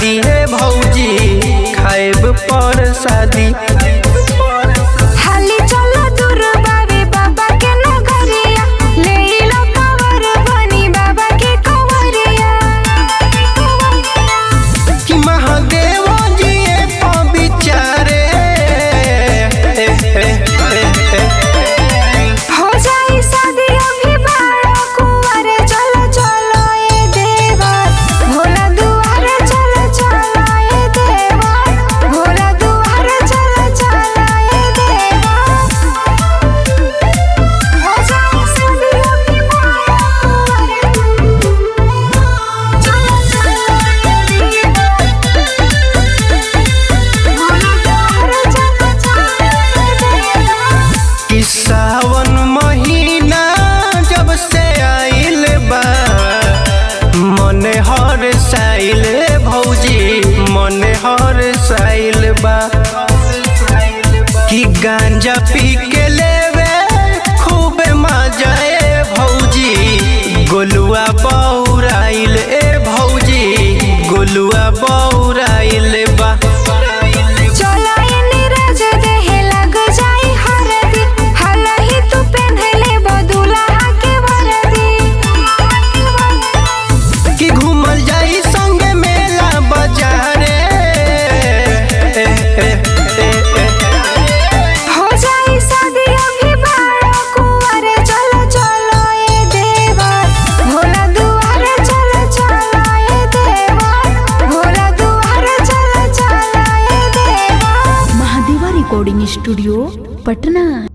शादी है भौजी खाएब पर शादी। हाली चलो दूर बाबे बाबा के नगरिया ले लो कवर बनी बाबा के कंवरिया। कि महादेव जी विचारे हो जाई शादी अभी बड़ा कुंवर चलो चलो ये देवर भोला दुआरे चलो चलो ये देवर भोला दुआरे चलो चलो ये देवर। हो जाई शादी अभी बड़ा कुंवर चलो चलो ये देवर भोला दुआरे चलो चलो ये देवर। कि सावन महीना जब से आइल बा मन हर साइल भौजी मन हर साइल बा। कि गांजा पी के लेवे खूब मजा ए भौजी गोलुआ बौराइल ए भौजी गोलुआ बौराइल बा। चलो ये नीरज देहे लग जाई हरदी हलही तू पेन्हले बदुला के वरदी। कि घूमल जाई संगे मेला बाजारे हो जाई शादी अभी बड़ा कुंवर चलो चलो ये देवर भोला दुआरे चलो चलो ये देवर भोला दुआरे चलो चलो ये देवर। महादेवा रिकॉर्डिंग स्टूडियो पटना।